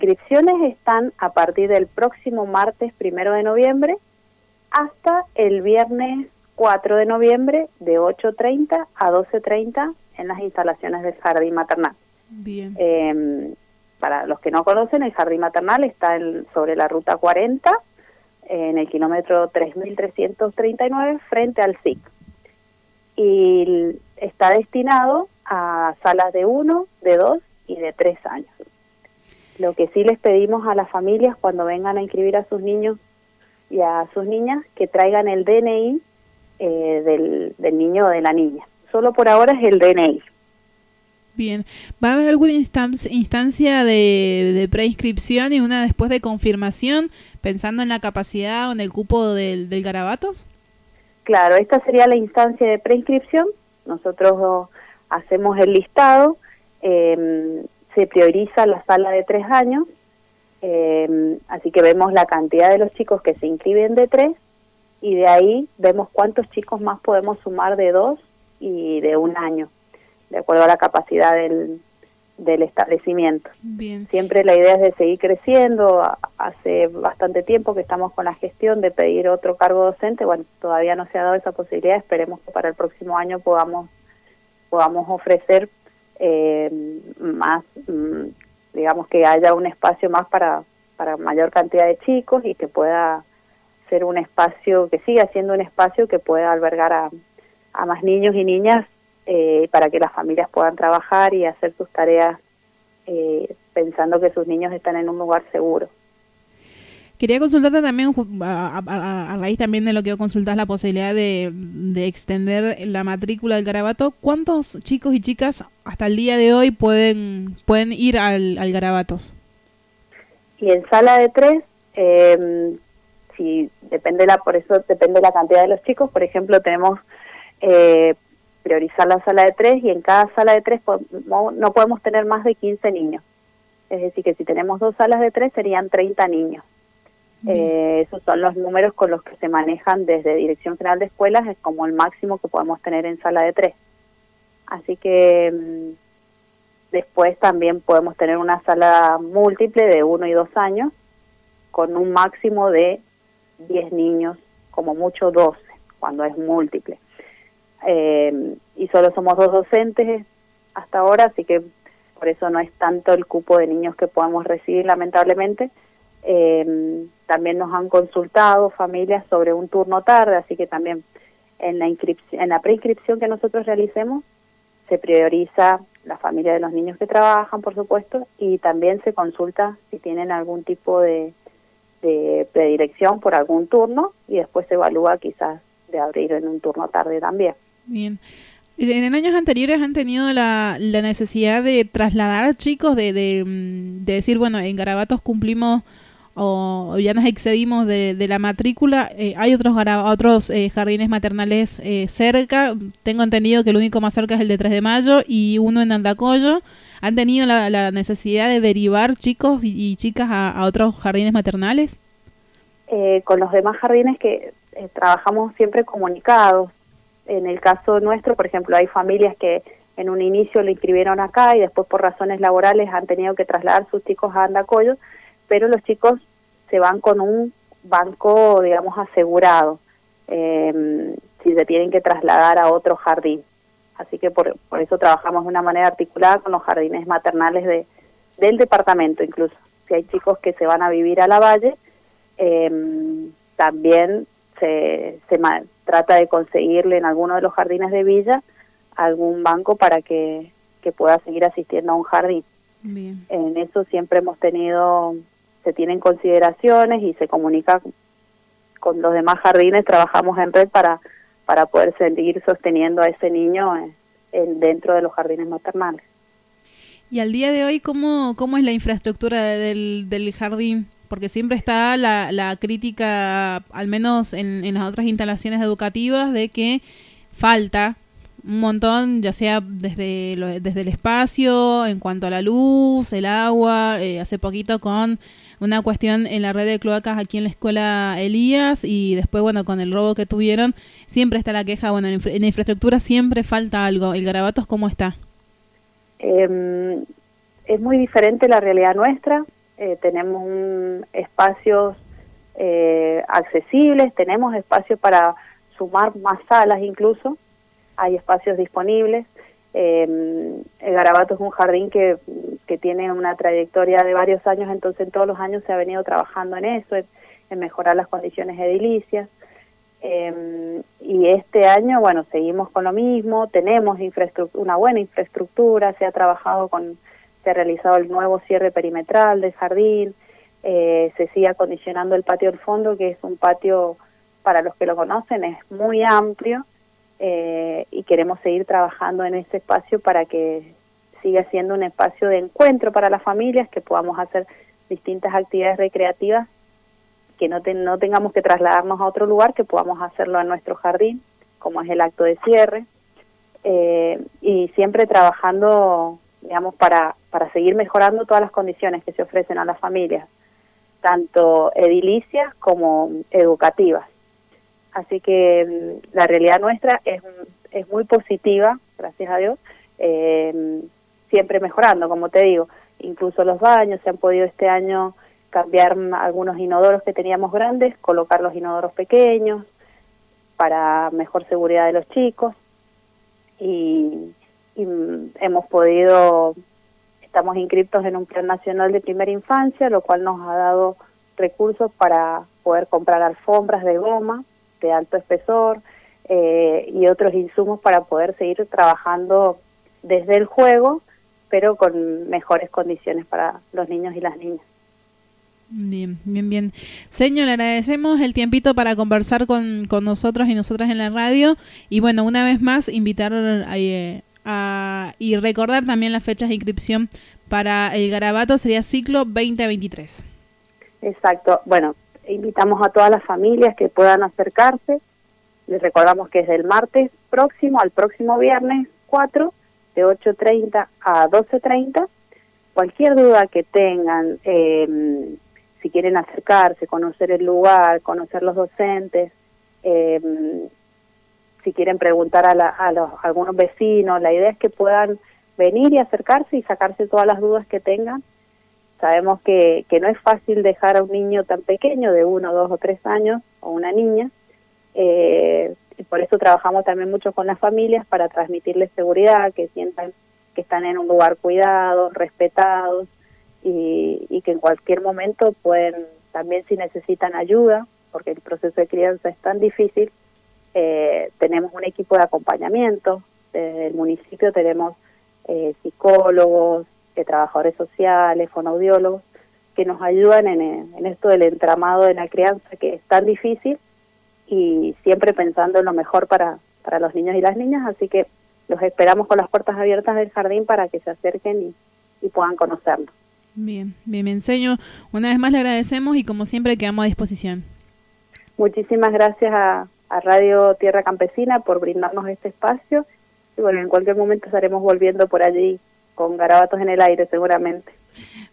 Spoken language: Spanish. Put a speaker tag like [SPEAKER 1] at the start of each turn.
[SPEAKER 1] inscripciones están a partir del próximo martes 1 de noviembre hasta el viernes 4 de noviembre de 8:30 a 12:30 en las instalaciones del jardín maternal.
[SPEAKER 2] Bien.
[SPEAKER 1] Para los que no conocen, el jardín maternal está sobre la ruta 40, en el kilómetro 3339, frente al SIC. Y está destinado a salas de 1, de 2 y de 3 años. Lo que sí les pedimos a las familias cuando vengan a inscribir a sus niños y a sus niñas, que traigan el DNI del niño o de la niña. Solo por ahora es el DNI.
[SPEAKER 2] Bien. ¿Va a haber alguna instancia de preinscripción y una después de confirmación, pensando en la capacidad o en el cupo del Garabatos?
[SPEAKER 1] Claro, esta sería la instancia de preinscripción. Nosotros hacemos el listado, se prioriza la sala de 3 años, así que vemos la cantidad de los chicos que se inscriben de 3 y de ahí vemos cuántos chicos más podemos sumar de 2 y de 1 año, de acuerdo a la capacidad del establecimiento.
[SPEAKER 2] Bien.
[SPEAKER 1] Siempre la idea es de seguir creciendo. Hace bastante tiempo que estamos con la gestión de pedir otro cargo docente. Bueno, todavía no se ha dado esa posibilidad. Esperemos que para el próximo año podamos ofrecer más, digamos que haya un espacio más para mayor cantidad de chicos y que pueda ser un espacio, que siga siendo un espacio que pueda albergar a más niños y niñas, para que las familias puedan trabajar y hacer sus tareas pensando que sus niños están en un lugar seguro.
[SPEAKER 2] Quería consultarte también, a raíz también de lo que consultás, la posibilidad de extender la matrícula del Garabato. ¿Cuántos chicos y chicas hasta el día de hoy pueden ir al Garabatos? Y
[SPEAKER 1] en sala de 3, sí, por eso depende la cantidad de los chicos. Por ejemplo, tenemos priorizar la sala de 3 y en cada sala de 3 no podemos tener más de 15 niños. Es decir, que si tenemos 2 salas de 3 serían 30 niños. Esos son los números con los que se manejan desde Dirección General de Escuelas, es como el máximo que podemos tener en sala de 3. Así que después también podemos tener una sala múltiple de 1 y 2 años con un máximo de 10 niños, como mucho 12, cuando es múltiple. Y solo somos 2 docentes hasta ahora, así que por eso no es tanto el cupo de niños que podemos recibir, lamentablemente. También nos han consultado familias sobre un turno tarde, así que también en la preinscripción que nosotros realicemos se prioriza la familia de los niños que trabajan, por supuesto, y también se consulta si tienen algún tipo de predilección por algún turno y después se evalúa quizás de abrir en un turno tarde también.
[SPEAKER 2] Bien. En años anteriores han tenido la necesidad de trasladar chicos, de decir, bueno, en Garabatos cumplimos o ya nos excedimos de la matrícula. Hay otros jardines maternales cerca. Tengo entendido que el único más cerca es el de 3 de Mayo y uno en Andacollo. ¿Han tenido la necesidad de derivar chicos y chicas a otros jardines maternales?
[SPEAKER 1] Con los demás jardines que trabajamos siempre comunicados. En el caso nuestro, por ejemplo, hay familias que en un inicio lo inscribieron acá y después por razones laborales han tenido que trasladar sus chicos a Andacollo, pero los chicos se van con un banco, digamos, asegurado, si se tienen que trasladar a otro jardín. Así que por eso trabajamos de una manera articulada con los jardines maternales del departamento, incluso. Si hay chicos que se van a vivir a La Valle, también se trata de conseguirle en alguno de los jardines de Villa algún banco para que pueda seguir asistiendo a un jardín.
[SPEAKER 2] Bien.
[SPEAKER 1] En eso siempre se tienen consideraciones y se comunica con los demás jardines, trabajamos en red para poder seguir sosteniendo a ese niño dentro de los jardines maternales.
[SPEAKER 2] Y al día de hoy, ¿cómo es la infraestructura del jardín? Porque siempre está la crítica, al menos en las otras instalaciones educativas, de que falta un montón, ya sea desde el espacio, en cuanto a la luz, el agua, hace poquito con una cuestión en la red de cloacas aquí en la escuela Elías, y después, bueno, con el robo que tuvieron, siempre está la queja, bueno, en la infraestructura siempre falta algo. ¿El Garabatos cómo está?
[SPEAKER 1] Es muy diferente la realidad nuestra. tenemos espacios accesibles, tenemos espacios para sumar más salas incluso, hay espacios disponibles. El Garabato es un jardín que tiene una trayectoria de varios años, entonces todos los años se ha venido trabajando en eso, en mejorar las condiciones edilicias. Y este año, bueno, seguimos con lo mismo, tenemos una buena infraestructura, se ha realizado el nuevo cierre perimetral del jardín, se sigue acondicionando el patio del fondo, que es un patio, para los que lo conocen, es muy amplio, y queremos seguir trabajando en ese espacio para que siga siendo un espacio de encuentro para las familias, que podamos hacer distintas actividades recreativas, que no tengamos que trasladarnos a otro lugar, que podamos hacerlo en nuestro jardín, como es el acto de cierre, y siempre trabajando, digamos, para seguir mejorando todas las condiciones que se ofrecen a las familias, tanto edilicias como educativas. Así que la realidad nuestra es muy positiva, gracias a Dios, siempre mejorando, como te digo. Incluso los baños se han podido este año cambiar algunos inodoros que teníamos grandes, colocar los inodoros pequeños para mejor seguridad de los chicos, y estamos inscritos en un plan nacional de primera infancia, lo cual nos ha dado recursos para poder comprar alfombras de goma de alto espesor, y otros insumos para poder seguir trabajando desde el juego, pero con mejores condiciones para los niños y las niñas.
[SPEAKER 2] Bien, bien, bien. Señor, le agradecemos el tiempito para conversar con nosotros y nosotras en la radio. Y bueno, una vez más, invitar y recordar también las fechas de inscripción para el Garabato, sería ciclo 2023. Exacto.
[SPEAKER 1] Bueno, invitamos a todas las familias que puedan acercarse. Les recordamos que es del martes próximo al próximo viernes 4, de 8:30 a 12:30. Cualquier duda que tengan, si quieren acercarse, conocer el lugar, conocer los docentes, si quieren preguntar a algunos vecinos, la idea es que puedan venir y acercarse y sacarse todas las dudas que tengan. Sabemos que no es fácil dejar a un niño tan pequeño, de 1, 2 o 3 años, o una niña, y por eso trabajamos también mucho con las familias para transmitirles seguridad, que sientan que están en un lugar cuidado, respetados, y que en cualquier momento pueden, también si necesitan ayuda, porque el proceso de crianza es tan difícil, tenemos un equipo de acompañamiento. Desde el municipio tenemos psicólogos, trabajadores sociales, fonoaudiólogos, que nos ayudan en esto del entramado de la crianza, que es tan difícil, y siempre pensando en lo mejor para los niños y las niñas. Así que los esperamos con las puertas abiertas del jardín para que se acerquen y puedan conocernos.
[SPEAKER 2] Bien, bien, me enseño. Una vez más le agradecemos y como siempre quedamos a disposición.
[SPEAKER 1] Muchísimas gracias a Radio Tierra Campesina por brindarnos este espacio, y bueno, en cualquier momento estaremos volviendo por allí con Garabatos en el aire seguramente.